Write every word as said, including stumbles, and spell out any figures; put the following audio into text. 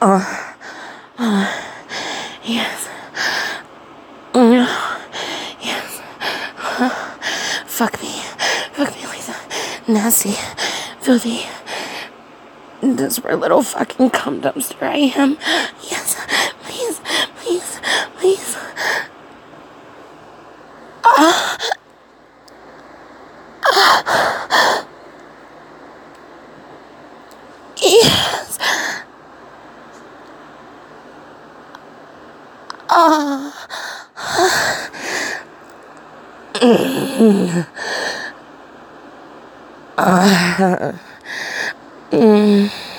Yes. No. Yes. Fuck me. Fuck me, Lisa. Nasty. Filthy. Desperate little fucking cum dumpster I am. Yes. Please. Please. Please. Ah. Ah. Yes. Ah. Mm. Ah. Mm.